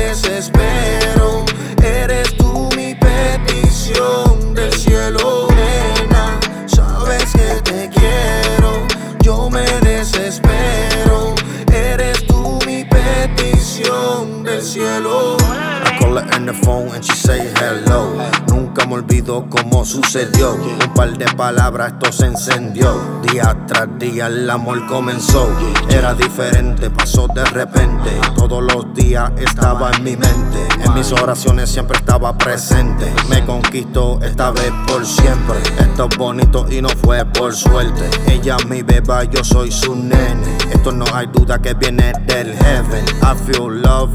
desespero. Eres tú mi petición del cielo. Nena, sabes que te quiero. Yo me desespero. Eres tú mi petición del cielo. I call her in the phone and she say hello. Nunca me olvido cómo sucedió. Un par de palabras, esto se encendió. Día tras día el amor comenzó. Era diferente, pasó de repente. Todos los días estaba en mi mente. En mis oraciones siempre estaba presente. Me conquistó esta vez por siempre. Esto es bonito y no fue por suerte. Ella es mi beba, yo soy su nene. Esto no hay duda que viene del heaven. I feel love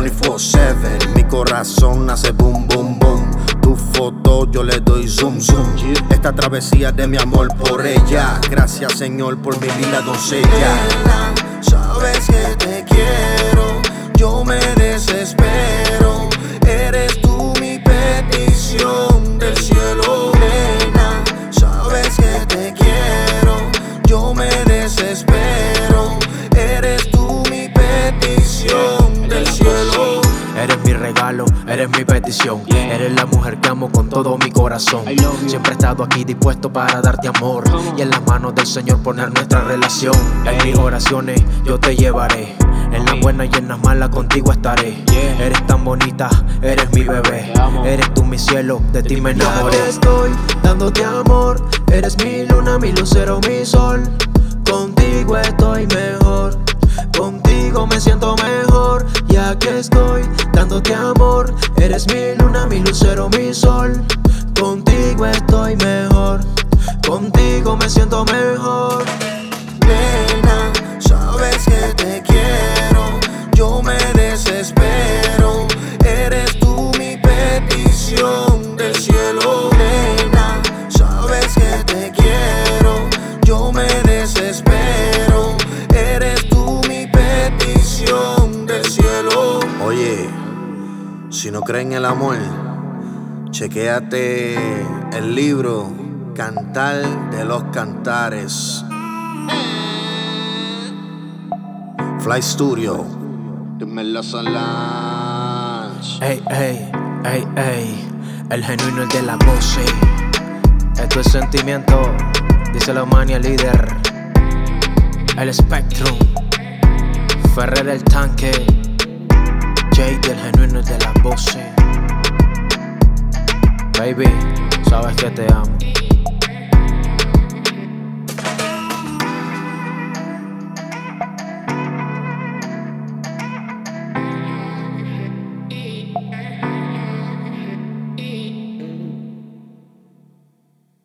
24/7. Mi corazón hace boom boom boom. Tu foto yo le doy zoom zoom. Esta travesía de mi amor por ella. Gracias Señor por mi linda doncella. Nena, sabes que te quiero. Yo me desespero. Eres tú mi petición del cielo. Nena, sabes que te quiero. Yo me desespero. Eres tú mi petición del cielo. Eres mi regalo, eres mi petición. Eres la mujer que amo con todo mi corazón. Siempre he estado aquí dispuesto para darte amor. Y en las manos del Señor poner nuestra relación. En mis oraciones yo te llevaré. En las buenas y en las malas contigo estaré. Eres tan bonita, eres mi bebé. Eres tú mi cielo, de ti me enamoré. Ya estoy dándote amor. Eres mi luna, mi lucero, mi sol. Contigo estoy mejor. Contigo me siento mejor. Ya que estoy dándote amor. Eres mi luna, mi lucero, mi sol. Contigo estoy mejor. Contigo me siento mejor. Nena, sabes que te quiero. Yo me desespero. Eres tú mi petición del cielo. Nena, sabes que te quiero. Yo me desespero. Eres tú mi petición del cielo. Oye, si no creen en el amor, chequéate el libro Cantar de los Cantares. Fly Studio, Dimelo Solange. Ey, ey, ey, ey. El genuino, el de la voz. Esto es sentimiento. Dice la Mania líder. El Spectrum. Ferrer el tanque. Jay del genuino, el de la voz. Baby, sabes que te amo.